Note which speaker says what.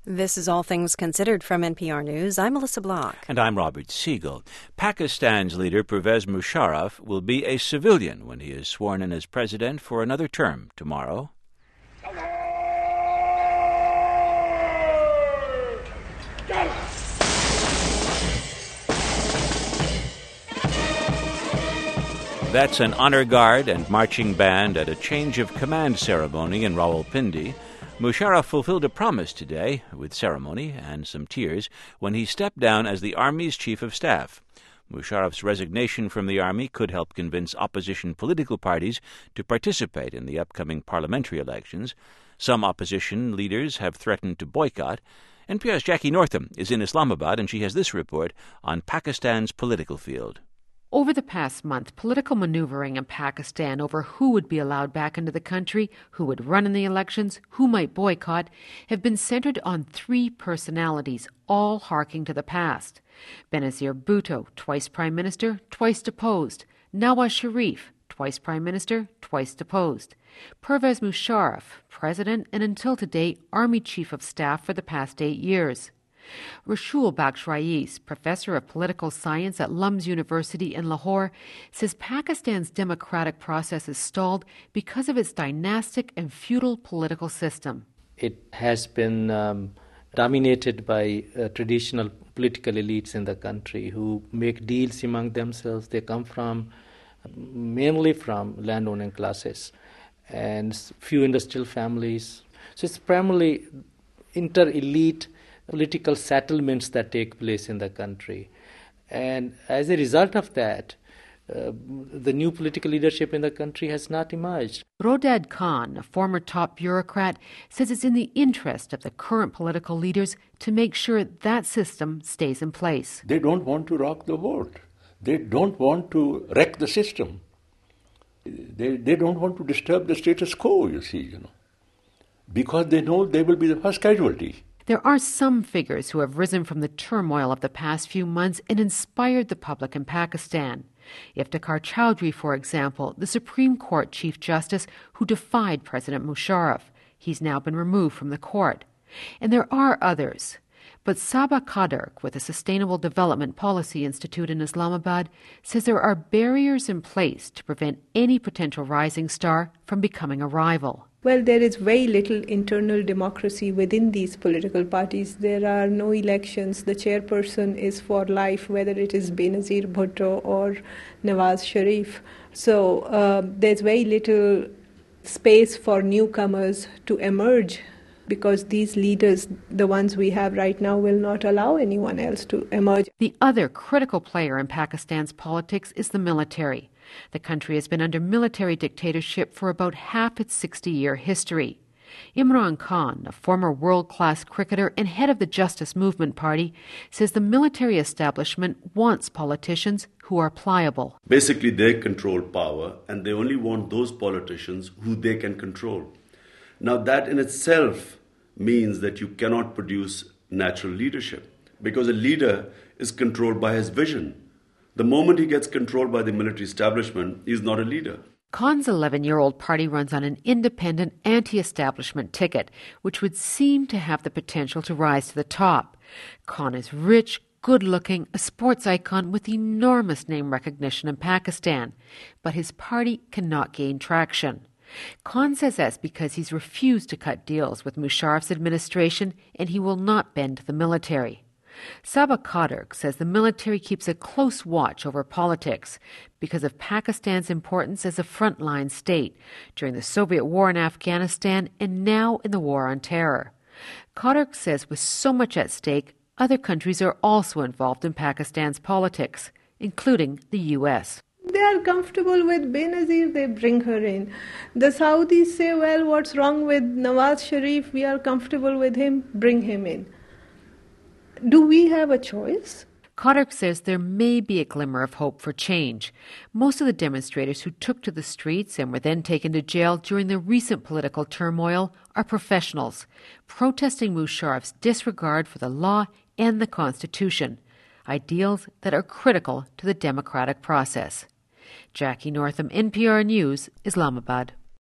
Speaker 1: This is All Things Considered from NPR News. I'm Melissa Block.
Speaker 2: And I'm Robert Siegel. Pakistan's leader, Pervez Musharraf, will be a civilian when he is sworn in as president for another term tomorrow. That's an honor guard and marching band at a change of command ceremony in Rawalpindi. Musharraf fulfilled a promise today, with ceremony and some tears, when he stepped down as the Army's Chief of Staff. Musharraf's resignation from the Army could help convince opposition political parties to participate in the upcoming parliamentary elections. Some opposition leaders have threatened to boycott. NPR's Jackie Northam is in Islamabad, and she has this report on Pakistan's political field.
Speaker 3: Over the past month, political maneuvering in Pakistan over who would be allowed back into the country, who would run in the elections, who might boycott, have been centered on three personalities, all harking to the past. Benazir Bhutto, twice Prime Minister, twice deposed. Nawaz Sharif, twice Prime Minister, twice deposed. Pervez Musharraf, President and until today Army Chief of Staff for the past 8 years. Rashul Baksh Rais, professor of political science at Lums University in Lahore, says Pakistan's democratic process is stalled because of its dynastic and feudal political system.
Speaker 4: It has been dominated by traditional political elites in the country who make deals among themselves. They come mainly from landowning classes and few industrial families. So it's primarily inter-elite political settlements that take place in the country. And as a result of that, the new political leadership in the country has not emerged.
Speaker 3: Rodad Khan, a former top bureaucrat, says it's in the interest of the current political leaders to make sure that system stays in place.
Speaker 5: They don't want to rock the boat. They don't want to wreck the system. They don't want to disturb the status quo, because they know they will be the first casualty.
Speaker 3: There are some figures who have risen from the turmoil of the past few months and inspired the public in Pakistan. Iftikhar Chowdhury, for example, the Supreme Court Chief Justice who defied President Musharraf. He's now been removed from the court. And there are others. But Saba Qadirk, with the Sustainable Development Policy Institute in Islamabad, says there are barriers in place to prevent any potential rising star from becoming a rival.
Speaker 6: Well, there is very little internal democracy within these political parties. There are no elections. The chairperson is for life, whether it is Benazir Bhutto or Nawaz Sharif. So there's very little space for newcomers to emerge because these leaders, the ones we have right now, will not allow anyone else to emerge.
Speaker 3: The other critical player in Pakistan's politics is the military. The country has been under military dictatorship for about half its 60-year history. Imran Khan, a former world-class cricketer and head of the Justice Movement Party, says the military establishment wants politicians who are pliable.
Speaker 7: Basically, they control power, and they only want those politicians who they can control. Now, that in itself means that you cannot produce natural leadership, because a leader is controlled by his vision. The moment he gets controlled by the military establishment, he's not a leader.
Speaker 3: Khan's 11-year-old party runs on an independent, anti-establishment ticket, which would seem to have the potential to rise to the top. Khan is rich, good-looking, a sports icon with enormous name recognition in Pakistan. But his party cannot gain traction. Khan says that's because he's refused to cut deals with Musharraf's administration and he will not bend to the military. Saba Qadirk says the military keeps a close watch over politics because of Pakistan's importance as a frontline state during the Soviet war in Afghanistan and now in the war on terror. Qadirk says with so much at stake, other countries are also involved in Pakistan's politics, including the U.S.
Speaker 6: They are comfortable with Benazir, they bring her in. The Saudis say, well, what's wrong with Nawaz Sharif? We are comfortable with him, bring him in. Do we have a choice?
Speaker 3: Qadirk says there may be a glimmer of hope for change. Most of the demonstrators who took to the streets and were then taken to jail during the recent political turmoil are professionals, protesting Musharraf's disregard for the law and the Constitution, ideals that are critical to the democratic process. Jackie Northam, NPR News, Islamabad.